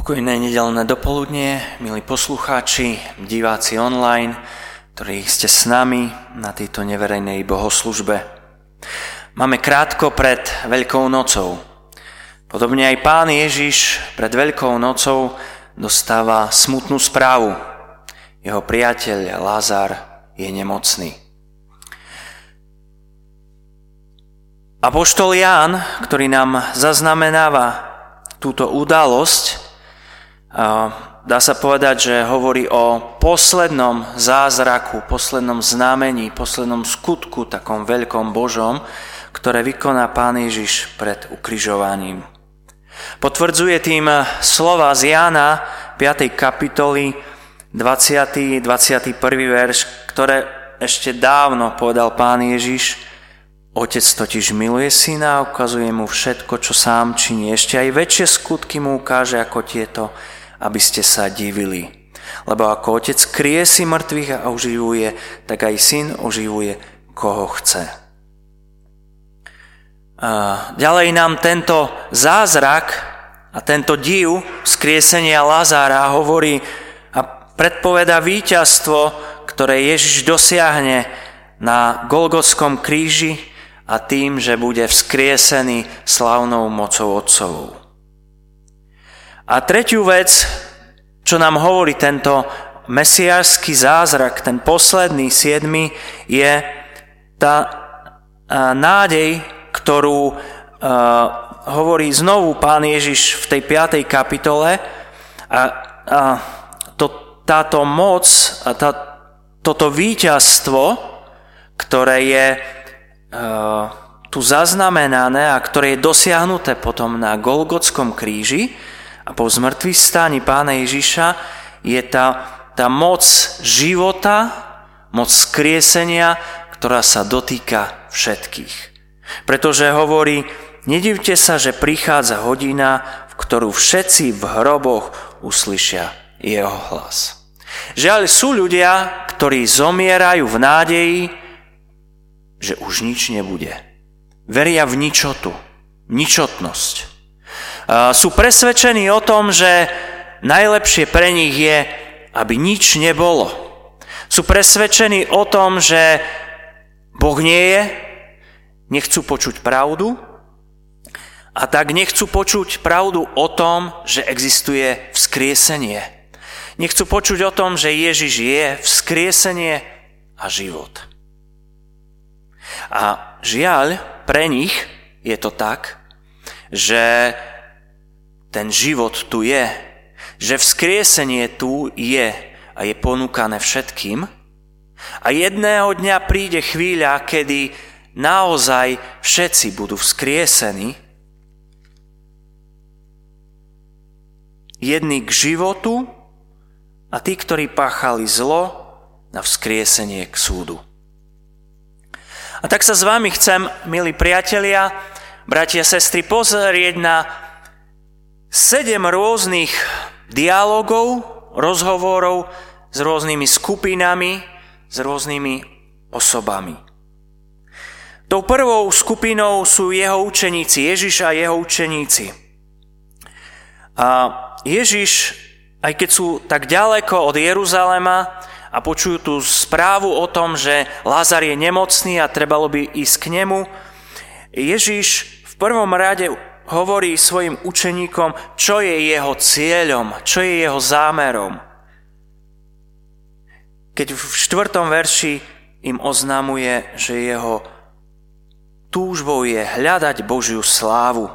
Pokojné nedeľné dopoludnie, milí poslucháči, diváci online, ktorí ste s nami na tejto neverejnej bohoslužbe. Máme krátko pred Veľkou nocou. Podobne aj Pán Ježiš pred Veľkou nocou dostáva smutnú správu. Jeho priateľ Lázar je nemocný. Apoštol Ján, ktorý nám zaznamenáva túto udalosť, dá sa povedať, že hovorí o poslednom zázraku, poslednom znamení, poslednom skutku, takom veľkom Božom, ktoré vykoná Pán Ježiš pred ukrižovaním. Potvrdzuje tým slova z Jána 5. kapitoly 20. 21. verš, ktoré ešte dávno povedal Pán Ježiš. Otec totiž miluje syna a ukazuje mu všetko, čo sám činí. Ešte aj väčšie skutky mu ukáže ako tieto, aby ste sa divili. Lebo ako otec kriesí mŕtvych a oživuje, tak aj syn oživuje, koho chce. Ďalej nám tento zázrak a tento div vzkriesenia Lázára hovorí a predpovedá víťazstvo, ktoré Ježiš dosiahne na Golgotskom kríži a tým, že bude vzkriesený slávnou mocou Otcovou. A tretiu vec, čo nám hovorí tento mesiášsky zázrak, ten posledný, 7, je tá nádej, ktorú hovorí znovu Pán Ježiš v tej 5. kapitole. Táto moc, toto víťazstvo, ktoré je tu zaznamenané a ktoré je dosiahnuté potom na Golgotskom kríži, a po zmŕtvychvstaní Pána Ježiša je tá moc života, moc skriesenia, ktorá sa dotýka všetkých. Pretože hovorí, nedivte sa, že prichádza hodina, v ktorú všetci v hroboch uslyšia jeho hlas. Žiaľ, sú ľudia, ktorí zomierajú v nádeji, že už nič nebude. Veria v ničotu, ničotnosť. Sú presvedčení o tom, že najlepšie pre nich je, aby nič nebolo. Sú presvedčení o tom, že Boh nie je, nechcú počuť pravdu a tak nechcú počuť pravdu o tom, že existuje vzkriesenie. Nechcú počuť o tom, že Ježiš je vzkriesenie a život. A žiaľ, pre nich je to tak, že ten život tu je, že vzkriesenie tu je a je ponúkané všetkým. A jedného dňa príde chvíľa, kedy naozaj všetci budú vzkriesení. Jedni k životu a tí, ktorí páchali zlo, na vzkriesenie k súdu. A tak sa s vami chcem, milí priatelia, bratia a sestry, pozrieť na 7 rôznych dialogov, rozhovorov s rôznymi skupinami, s rôznymi osobami. Tou prvou skupinou sú jeho učeníci, Ježiš a jeho učeníci. A Ježiš, aj keď sú tak ďaleko od Jeruzalema a počujú tú správu o tom, že Lázar je nemocný a trebalo by ísť k nemu, Ježiš v prvom rade hovorí svojim učeníkom, čo je jeho cieľom, čo je jeho zámerom. Keď v 4. verši im oznamuje, že jeho túžbou je hľadať Božiu slávu.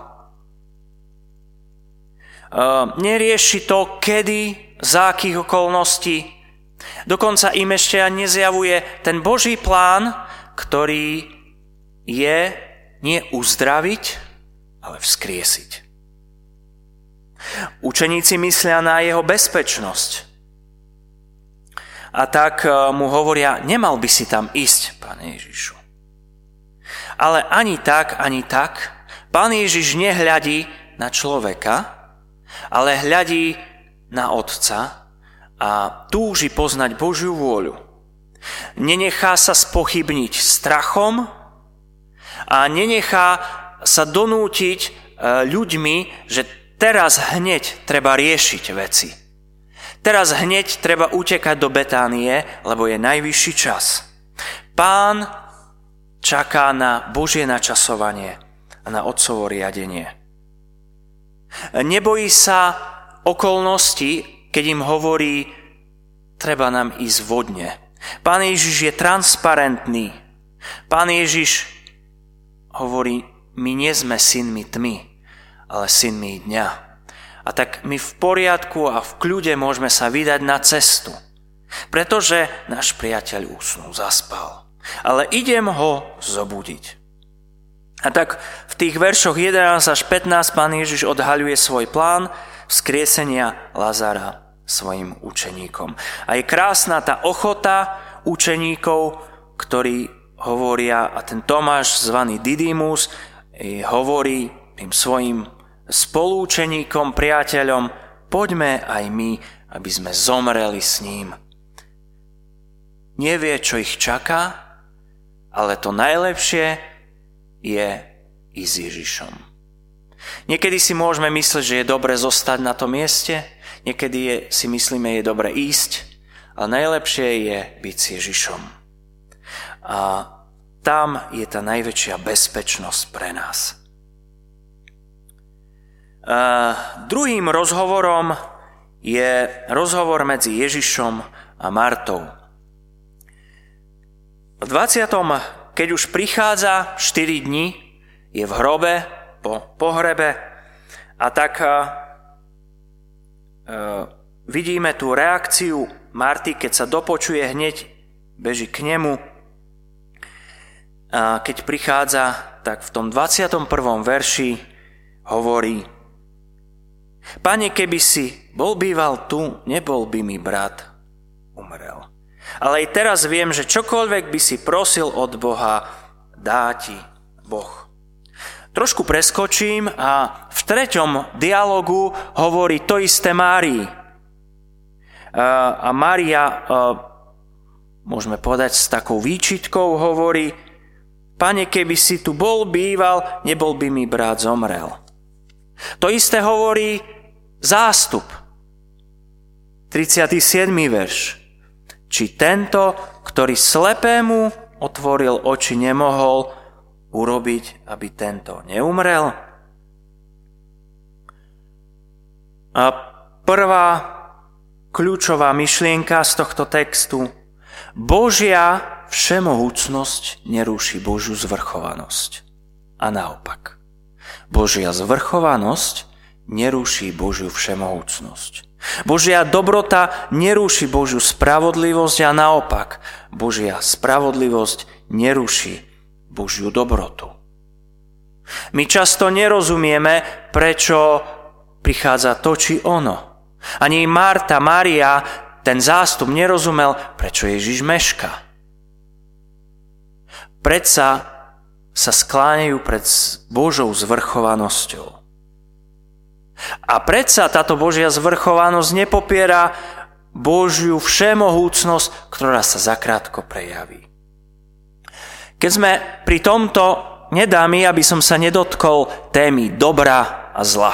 Nerieši to, kedy, za akých okolností. Dokonca im ešte ani nezjavuje ten Boží plán, ktorý je nie uzdraviť, ale vzkriesiť. Učeníci myslia na jeho bezpečnosť. A tak mu hovoria, nemal by si tam ísť, Pane Ježišu. Ale ani tak, Pán Ježiš nehľadí na človeka, ale hľadí na Otca a túži poznať Božiu vôľu. Nenechá sa spochybniť strachom a nenechá sa donútiť ľuďmi, že teraz hneď treba riešiť veci. Teraz hneď treba utekať do Betánie, lebo je najvyšší čas. Pán čaká na Božie načasovanie a na Otcovo riadenie. Nebojí sa okolností, keď im hovorí, treba nám ísť vodne. Pán Ježiš je transparentný. Pán Ježiš hovorí, my nie sme synmi tmy, ale synmi dňa. A tak my v poriadku a v kľude môžeme sa vydať na cestu, pretože náš priateľ usnul, zaspal. Ale idem ho zobudiť. A tak v tých veršoch 11 až 15 Pán Ježiš odhaľuje svoj plán vzkriesenia Lazara svojim učeníkom. A je krásna tá ochota učeníkov, ktorí hovoria, a ten Tomáš zvaný Didymus hovorí tým svojim spolúčeníkom, priateľom, poďme aj my, aby sme zomreli s ním. Nevie, čo ich čaká, ale to najlepšie je ísť s Ježišom. Niekedy si môžeme myslieť, že je dobre zostať na tom mieste, niekedy si myslíme, je dobre ísť, ale najlepšie je byť s Ježišom. A tam je tá najväčšia bezpečnosť pre nás. Druhým rozhovorom je rozhovor medzi Ježišom a Martou. V 20. keď už prichádza 4 dni, je v hrobe, po pohrebe, a tak vidíme tú reakciu Marty, keď sa dopočuje, hneď beží k nemu. A keď prichádza, tak v tom 21. verši hovorí: Pane, keby si bol býval tu, nebol by mi brat umrel. Ale aj teraz viem, že čokoľvek by si prosil od Boha, dá ti Boh. Trošku preskočím a v 3. dialogu hovorí to isté Márii. A Mária, môžeme povedať s takou výčitkou, hovorí: Pane, keby si tu bol býval, nebol by mi brat zomrel. To isté hovorí zástup. 37. verš. Či tento, ktorý slepému otvoril oči, nemohol urobiť, aby tento neumrel? A prvá kľúčová myšlienka z tohto textu: Božia všemohúcnosť nerúši Božiu zvrchovanosť. A naopak. Božia zvrchovanosť nerúši Božiu všemohúcnosť. Božia dobrota nerúši Božiu spravodlivosť a naopak. Božia spravodlivosť nerúši Božiu dobrotu. My často nerozumieme, prečo prichádza to či ono. Ani Marta, Mária, ten zástup nerozumel, prečo Ježiš mešká. Predsa sa skláňajú pred Božou zvrchovanosťou. A predsa táto Božia zvrchovanosť nepopiera Božiu všemohúcnosť, ktorá sa zakrátko prejaví. Keď sme pri tomto, nedá mi, aby som sa nedotkol témy dobra a zla.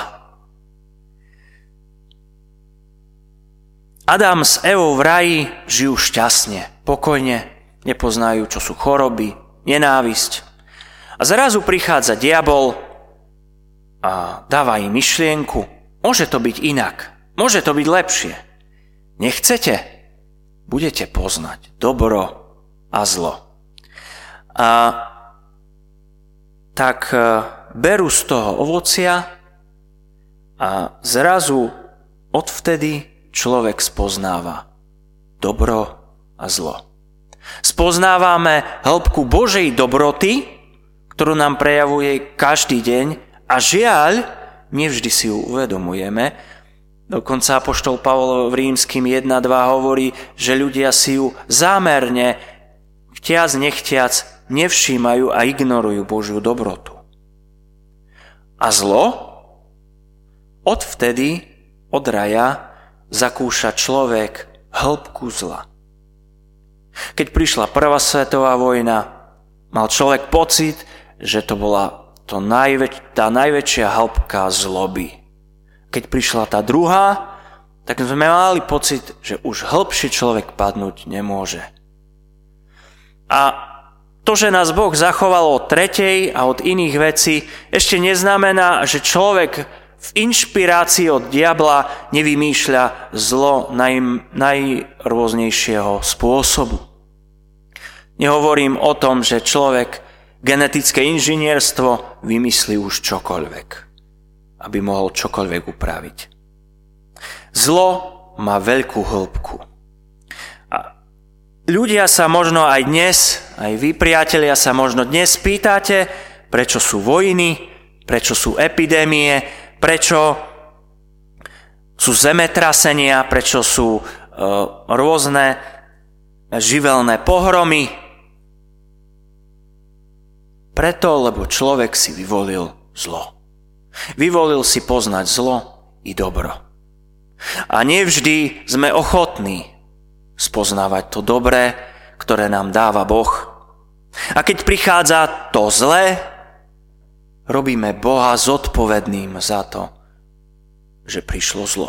Adam s Evou v raji žijú šťastne, pokojne, nepoznajú, čo sú choroby, nenávisť. A zrazu prichádza diabol a dáva im myšlienku: môže to byť inak, môže to byť lepšie. Nechcete? Budete poznať dobro a zlo. A tak berú z toho ovocia a zrazu odvtedy človek spoznáva dobro a zlo. Spoznávame hĺbku Božej dobroty, ktorú nám prejavuje každý deň, a žiaľ, nevždy si ju uvedomujeme. Dokonca apoštol Pavol v Rímskym 1.2 hovorí, že ľudia si ju zámerne, chtiac nechtiac, nevšímajú a ignorujú Božiu dobrotu. A zlo? Odvtedy, od raja, zakúša človek hĺbku zla. Keď prišla prvá svetová vojna, mal človek pocit, že to bola tá najväčšia hĺbka zloby. keď prišla tá druhá, tak sme mali pocit, že už hlbší človek padnúť nemôže. A to, že nás Boh zachoval od tretej a od iných vecí, ešte neznamená, že človek v inšpirácii od diabla nevymýšľa zlo najrôznejšieho spôsobu. Nehovorím o tom, že človek genetické inžinierstvo vymyslí už čokoľvek, aby mohol čokoľvek upraviť. Zlo má veľkú hĺbku. A ľudia sa možno aj dnes, aj vy priatelia sa možno dnes pýtate, prečo sú vojny, prečo sú epidémie, prečo sú zemetrasenia, prečo sú rôzne živelné pohromy. Preto, lebo človek si vyvolil zlo. Vyvolil si poznať zlo i dobro. A nevždy sme ochotní spoznávať to dobré, ktoré nám dáva Boh. A keď prichádza to zlé, robíme Boha zodpovedným za to, že prišlo zlo.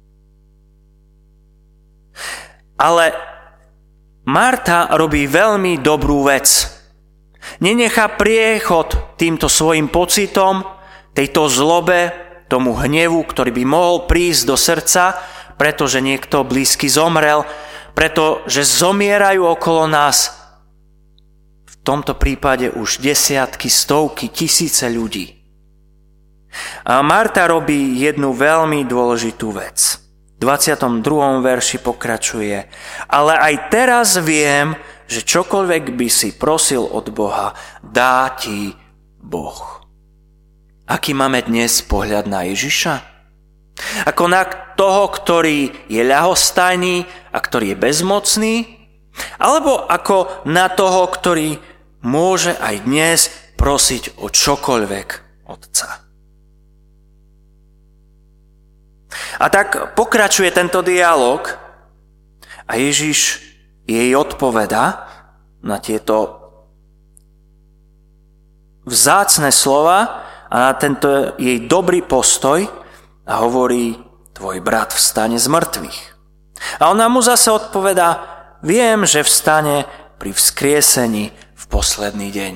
Ale Marta robí veľmi dobrú vec. Nenechá priechod týmto svojim pocitom, tejto zlobe, tomu hnevu, ktorý by mohol prísť do srdca, pretože niekto blízky zomrel, pretože zomierajú okolo nás. V tomto prípade už desiatky, stovky, tisíce ľudí. A Marta robí jednu veľmi dôležitú vec. V 22. verši pokračuje: ale aj teraz viem, že čokoľvek by si prosil od Boha, dá ti Boh. Aký máme dnes pohľad na Ježiša? Ako na toho, ktorý je ľahostajný a ktorý je bezmocný? Alebo ako na toho, ktorý môže aj dnes prosiť o čokoľvek Otca? A tak pokračuje tento dialog a Ježiš jej odpoveda na tieto vzácne slova a na tento jej dobrý postoj a hovorí: tvoj brat vstane z mŕtvych. A ona mu zase odpovedá: viem, že vstane pri vzkriesení v posledný deň.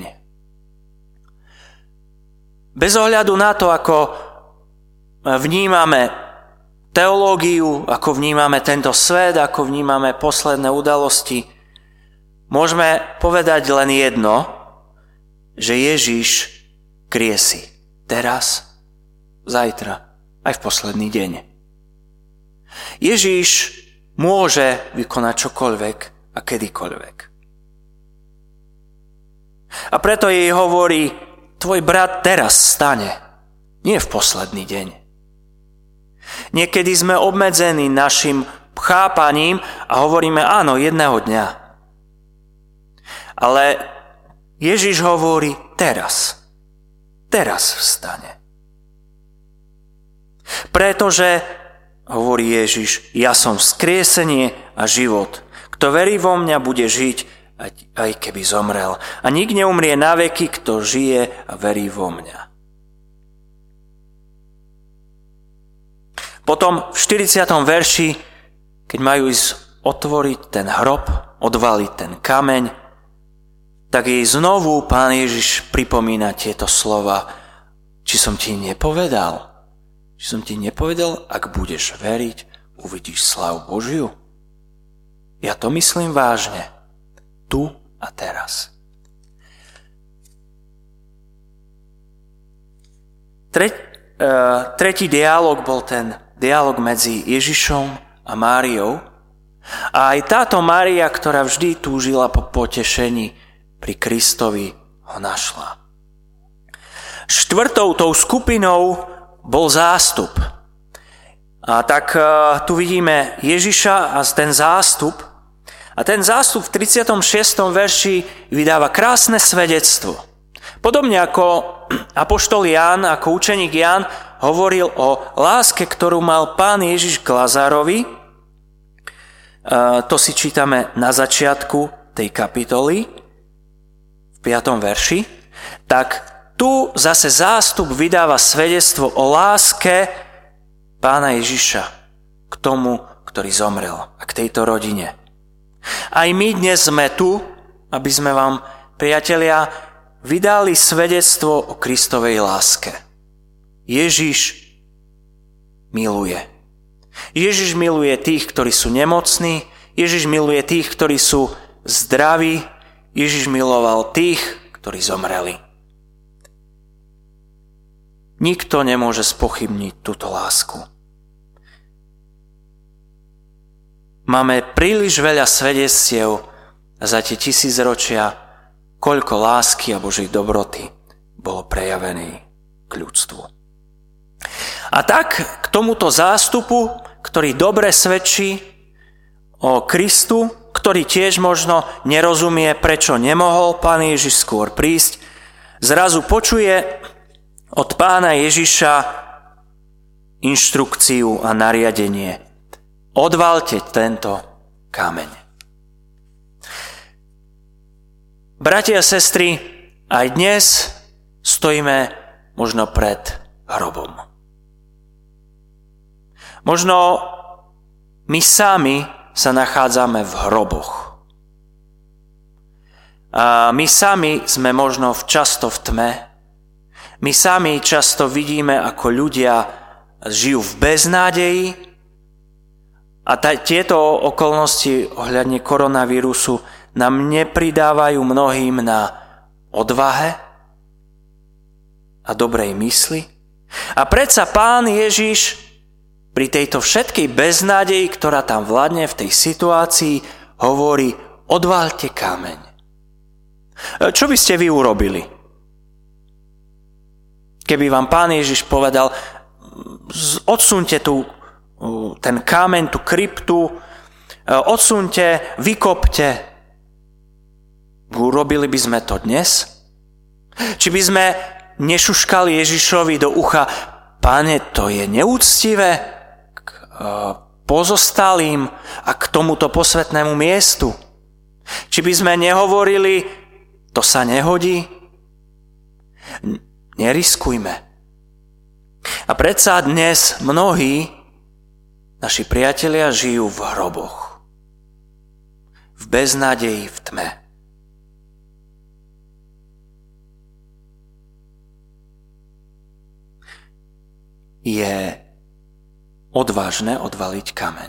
Bez ohľadu na to, ako vnímame teológiu, ako vnímame tento svet, ako vnímame posledné udalosti, môžeme povedať len jedno, že Ježiš kriesi teraz, zajtra, aj v posledný deň. Ježiš môže vykonať čokoľvek a kedykoľvek. A preto jej hovorí: tvoj brat teraz stane, nie v posledný deň. Niekedy sme obmedzení našim chápaním a hovoríme: áno, jedného dňa. Ale Ježiš hovorí: teraz vstane. Pretože, hovorí Ježiš, ja som vzkriesenie a život. Kto verí vo mňa, bude žiť, aj keby zomrel. A nik neumrie na veky, kto žije a verí vo mňa. Potom v 40. verši, keď majú ísť otvoriť ten hrob, odvaliť ten kameň, tak jej znovu Pán Ježiš pripomína tieto slova: či som ti nepovedal, ak budeš veriť, uvidíš slávu Božiu. Ja to myslím vážne, tu a teraz. Tretí dialog bol ten dialog medzi Ježišom a Máriou. A aj táto Mária, ktorá vždy túžila po potešení pri Kristovi, ho našla. Štvrtou tou skupinou bol zástup. A tak tu vidíme Ježiša a ten zástup. A ten zástup v 36. verši vydáva krásne svedectvo. Podobne ako apoštol Ján, ako učeník Ján hovoril o láske, ktorú mal Pán Ježiš k Lazárovi. To si čítame na začiatku tej kapitoly, v 5. verši. Tak tu zase zástup vydáva svedectvo o láske Pána Ježiša k tomu, ktorý zomrel a k tejto rodine. Aj my dnes sme tu, aby sme vám, priatelia, vydali svedectvo o Kristovej láske. Ježiš miluje. Ježiš miluje tých, ktorí sú nemocní, Ježiš miluje tých, ktorí sú zdraví, Ježiš miloval tých, ktorí zomreli. Nikto nemôže spochybniť túto lásku. Máme príliš veľa svedectiev za tie 1000 ročia, koľko lásky a Božej dobroty bolo prejavené k ľudstvu. A tak k tomuto zástupu, ktorý dobre svedčí o Kristu, ktorý tiež možno nerozumie, prečo nemohol Pán Ježiš skôr prísť, zrazu počuje od Pána Ježiša inštrukciu a nariadenie. Odvalte tento kameň. Bratia a sestry, aj dnes stojíme možno pred hrobom. Možno my sami sa nachádzame v hroboch. A my sami sme možno často v tme. My sami často vidíme, ako ľudia žijú v beznádeji. A tieto okolnosti ohľadne koronavírusu nám nepridávajú mnohým na odvahe a dobrej mysli. A predsa Pán Ježiš pri tejto všetkej beznádeji, ktorá tam vládne v tej situácii, hovorí: odvaľte kameň. Čo by ste vy urobili? Keby vám Pán Ježiš povedal: odsunte ten kameň, tú kryptu, odsunte, vykopte. Urobili by sme to dnes? Či by sme nešuškali Ježišovi do ucha: Pane, to je neúctivé k pozostalým a k tomuto posvätnému miestu? Či by sme nehovorili: to sa nehodí? Neriskujme. A predsa dnes mnohí naši priatelia žijú v hroboch. V beznádeji, v tme. Je odvážne odvaliť kameň.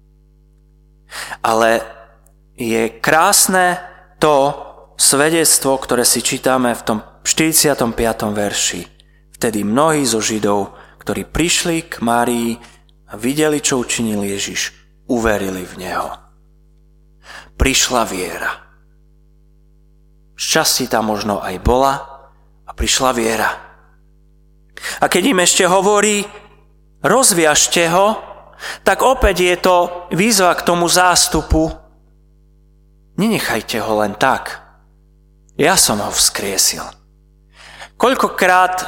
Ale je krásne to svedectvo, ktoré si čítame v tom 45. verši. Vtedy mnohí zo Židov, ktorí prišli k Márii a videli, čo učinil Ježiš, uverili v Neho. Prišla viera. Šťastie tam možno aj bola a prišla viera. A keď im ešte hovorí: rozviažte ho, tak opäť je to výzva k tomu zástupu: nenechajte ho len tak. Ja som ho vzkriesil. Koľkokrát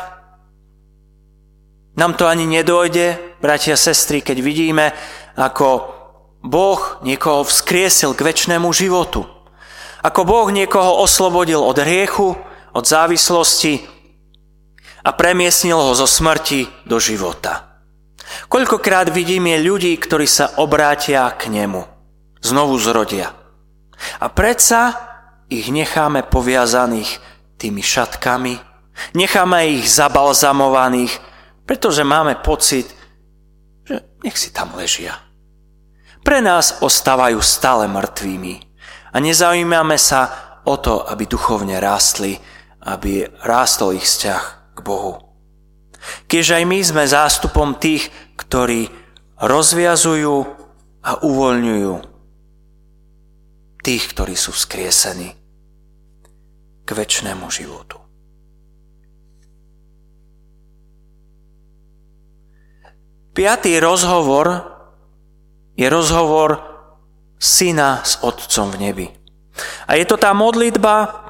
nám to ani nedojde, bratia a sestry, keď vidíme, ako Boh niekoho vzkriesil k večnému životu. Ako Boh niekoho oslobodil od hriechu, od závislosti a premiestnil ho zo smrti do života. Koľkokrát vidíme ľudí, ktorí sa obrátia k nemu, znovu zrodia. A predsa ich necháme poviazaných tými šatkami, necháme ich zabalzamovaných, pretože máme pocit, že nech si tam ležia. Pre nás ostávajú stále mŕtvými a nezaujímame sa o to, aby duchovne rástli, aby rástol ich vzťah k Bohu. Keď aj my sme zástupom tých, ktorí rozviazujú a uvoľňujú tých, ktorí sú vzkriesení k večnému životu. Piatý rozhovor je rozhovor syna s otcom v nebi. A je to tá modlitba,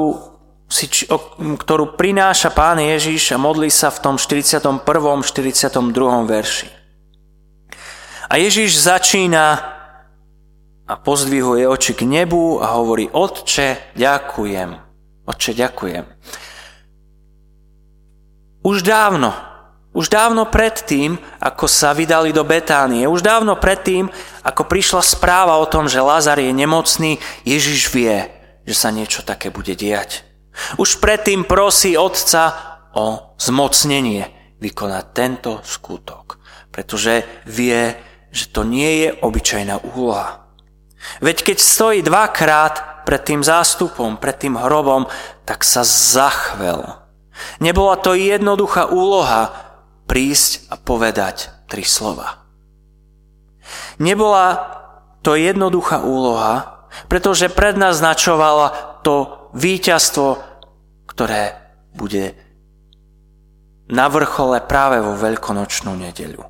ktorú prináša Pán Ježiš a modlí sa v tom 41. 42. verši. A Ježiš začína a pozdvihuje oči k nebu a hovorí: Otče, ďakujem. Otče, ďakujem. Už dávno Už dávno predtým, ako sa vydali do Betánie, už dávno predtým, ako prišla správa o tom, že Lazar je nemocný, Ježiš vie, že sa niečo také bude diať. Už predtým prosí Otca o zmocnenie vykonať tento skutok, pretože vie, že to nie je obyčajná úloha. Veď keď stojí dvakrát pred tým zástupom, pred tým hrobom, tak sa zachvel. Nebola to jednoduchá úloha prísť a povedať 3 slova. Nebola to jednoduchá úloha, pretože prednaznačovala to víťazstvo, ktoré bude na vrchole práve vo veľkonočnú nedeľu.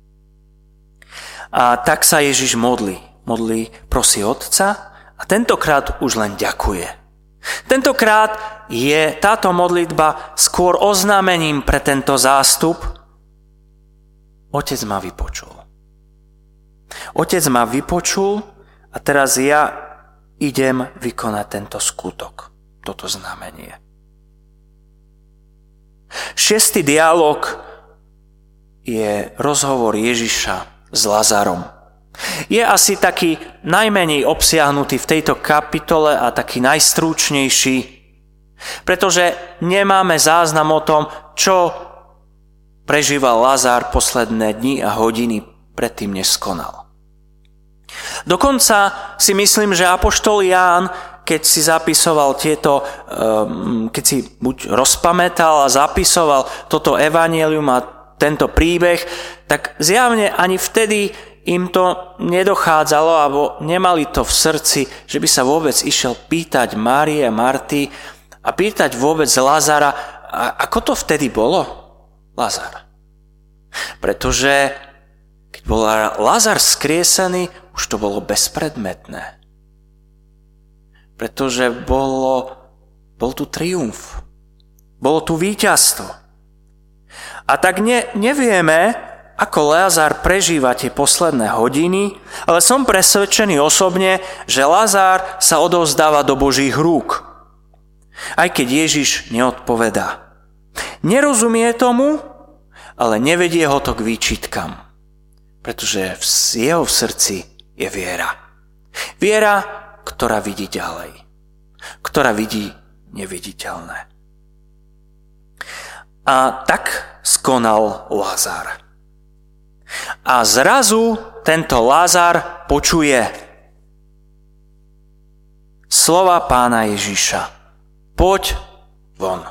A tak sa Ježiš modlí, prosí Otca a tentokrát už len ďakuje. Tentokrát je táto modlitba skôr oznámením pre tento zástup. Otec ma vypočul. Otec ma vypočul a teraz ja idem vykonať tento skutok, toto znamenie. 6. dialog je rozhovor Ježiša s Lazarom. Je asi taký najmenej obsiahnutý v tejto kapitole a taký najstručnejší, pretože nemáme záznam o tom, čo prežíval Lazar posledné dni a hodiny predtým, než skonal. Dokonca si myslím, že apoštol Ján, keď si zapisoval keď si buď rozpamätal a zapisoval toto evanjelium a tento príbeh, tak zjavne ani vtedy im to nedochádzalo, alebo nemali to v srdci, že by sa vôbec išiel pýtať Márie a Marty a pýtať vôbec Lazara, ako to vtedy bolo, Lazar. Pretože keď bol Lazar skriesený, už to bolo bezpredmetné. Pretože bol tu triumf. Bolo tu víťazstvo. A tak nevieme, ako Lazar prežíva tie posledné hodiny, ale som presvedčený osobne, že Lazar sa odovzdáva do Božích rúk. Aj keď Ježiš neodpovedá. Nerozumie tomu, ale nevedie ho to k výčitkam. Pretože v jeho srdci je viera. Viera, ktorá vidí ďalej. Ktorá vidí neviditeľné. A tak skonal Lazar. A zrazu tento Lazar počuje slova Pána Ježiša. Poď von.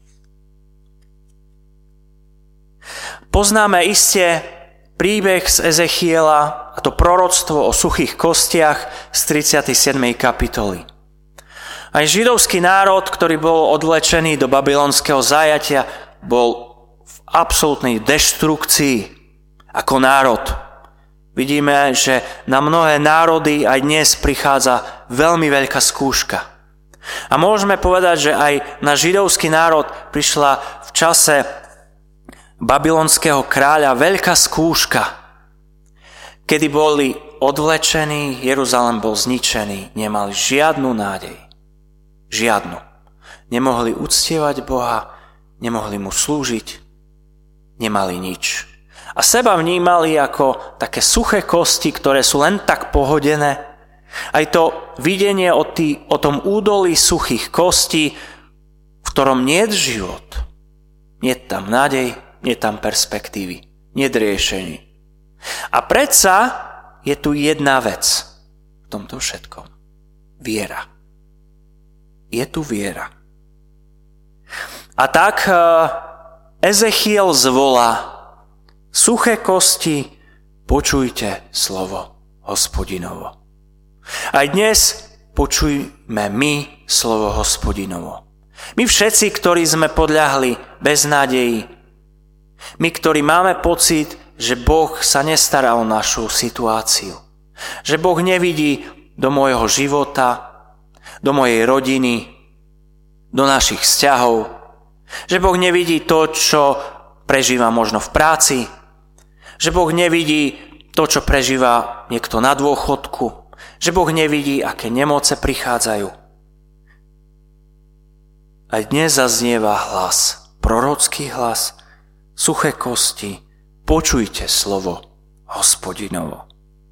Poznáme iste príbeh z Ezechiela, a to proroctvo o suchých kostiach z 37. kapitoly. Aj židovský národ, ktorý bol odvlečený do babylonského zajatia, bol v absolútnej deštrukcii ako národ. Vidíme, že na mnohé národy aj dnes prichádza veľmi veľká skúška. A môžeme povedať, že aj na židovský národ prišla v čase babylonského kráľa veľká skúška, kedy boli odvlečení, Jeruzalém bol zničený, nemali žiadnu nádej. Žiadnu. Nemohli uctievať Boha, nemohli mu slúžiť, nemali nič. A seba vnímali ako také suché kosti, ktoré sú len tak pohodené. Aj to videnie o tom údolí suchých kostí, v ktorom nie je život, nie je tam nádej, nie je tam perspektívy, nie je riešení. A predsa je tu jedna vec v tomto všetkom. Viera. Je tu viera. A tak Ezechiel zvolá: suché kosti, počujte slovo Hospodinovo. Aj dnes počujme my slovo Hospodinovo. My všetci, ktorí sme podľahli beznádeji, my, ktorí máme pocit, že Boh sa nestará o našu situáciu, že Boh nevidí do môjho života, do mojej rodiny, do našich vzťahov, že Boh nevidí to, čo prežíva možno v práci, že Boh nevidí to, čo prežíva niekto na dôchodku, že Boh nevidí, aké nemoce prichádzajú. Aj dnes zaznieva hlas, prorocký hlas suché kosti, počujte slovo Hospodinovo.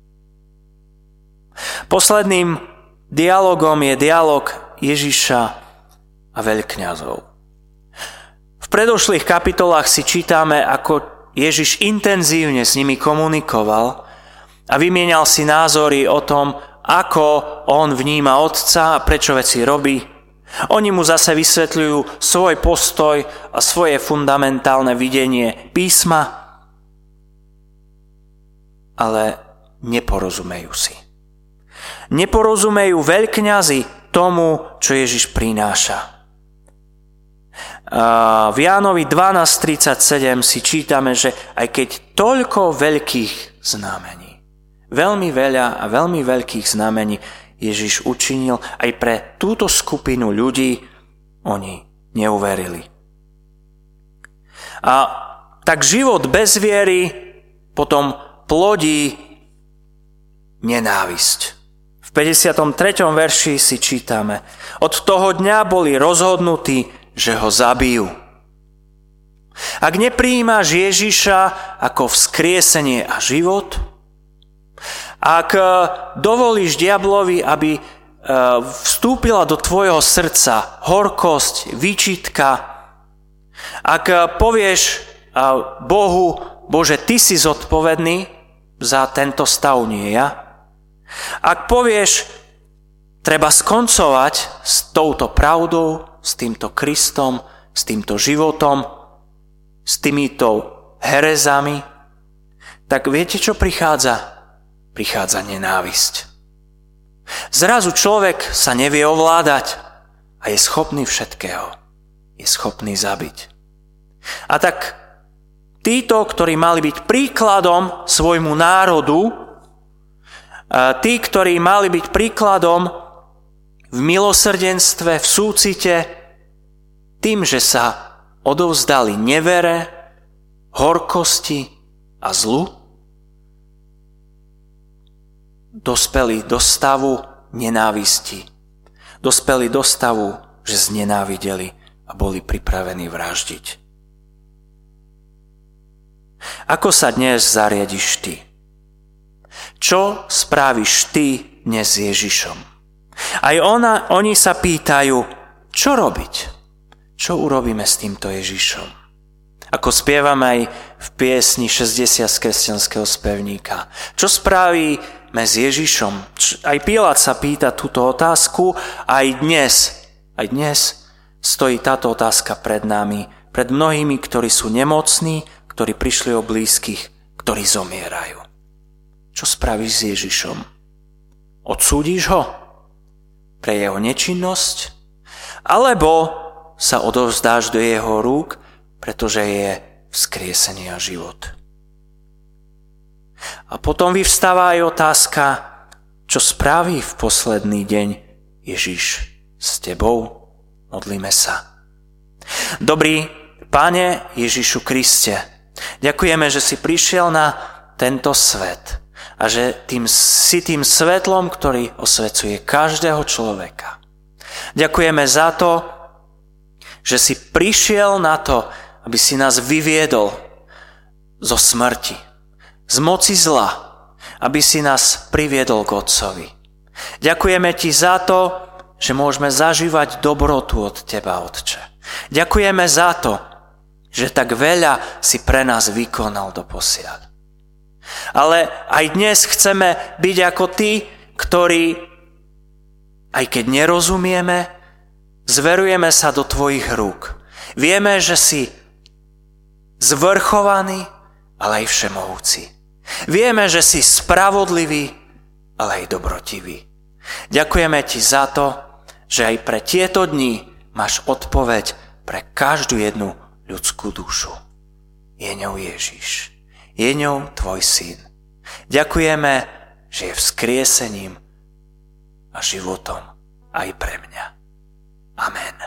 Posledným dialogom je dialog Ježiša a veľkňazov. V predošlých kapitolách si čítame, ako Ježiš intenzívne s nimi komunikoval a vymienial si názory o tom, ako on vníma Otca a prečo veci robí. Oni mu zase vysvetľujú svoj postoj a svoje fundamentálne videnie písma, ale neporozumejú si. Neporozumejú veľkňazi tomu, čo Ježiš prináša. V Jánovi 12.37 si čítame, že aj keď toľko veľkých znamení, veľmi veľa a veľmi veľkých znamení Ježiš učinil, aj pre túto skupinu ľudí oni neuverili. A tak život bez viery potom plodí nenávisť. V 53. verši si čítame: Od toho dňa boli rozhodnutí, že ho zabijú. Ak neprijímaš Ježiša ako vzkriesenie a život, ak dovolíš diablovi, aby vstúpila do tvojho srdca horkosť, výčitka, ak povieš Bohu: Bože, ty si zodpovedný za tento stav, nie ja. Ak povieš, treba skoncovať s touto pravdou, s týmto Kristom, s týmto životom, s týmito herezami, tak viete, čo prichádza? Prichádza nenávisť. Zrazu človek sa nevie ovládať a je schopný všetkého. Je schopný zabiť. A tak títo, ktorí mali byť príkladom svojmu národu, tí, ktorí mali byť príkladom v milosrdenstve, v súcite, tým, že sa odovzdali nevere, horkosti a zlu, dospeli do stavu nenávisti. Dospeli do stavu, že znenávideli a boli pripravení vraždiť. Ako sa dnes zariadiš ty? Čo spravíš ty dnes s Ježišom? Aj oni sa pýtajú, čo robiť? Čo urobíme s týmto Ježišom? Ako spievame aj v piesni 60 z kresťanského spevníka. Čo spravíme s Ježišom? Aj Pilát sa pýta túto otázku, aj dnes stojí táto otázka pred nami, pred mnohými, ktorí sú nemocní, ktorí prišli o blízkych, ktorí zomierajú. Čo spravíš s Ježišom? Odsúdiš ho pre jeho nečinnosť? Alebo sa odovzdáš do jeho rúk, pretože je vzkriesenie a život? A potom vyvstáva aj otázka, čo spraví v posledný deň Ježiš s tebou? Modlíme sa. Dobrý Pane Ježišu Kriste, ďakujeme, že si prišiel na tento svet a že si tým svetlom, ktorý osvecuje každého človeka. Ďakujeme za to, že si prišiel na to, aby si nás vyviedol zo smrti, z moci zla, aby si nás priviedol k Otcovi. Ďakujeme ti za to, že môžeme zažívať dobrotu od teba, Otče. Ďakujeme za to, že tak veľa si pre nás vykonal doposiaľ. Ale aj dnes chceme byť ako tí, ktorí, aj keď nerozumieme, zverujeme sa do tvojich rúk. Vieme, že si zvrchovaný, ale aj všemohúci. Vieme, že si spravodlivý, ale aj dobrotivý. Ďakujeme ti za to, že aj pre tieto dni máš odpoveď pre každú jednu ľudskú dušu. Je ňou Ježiš. Je ňou tvoj syn. Ďakujeme, že je vzkriesením a životom aj pre mňa. Amen.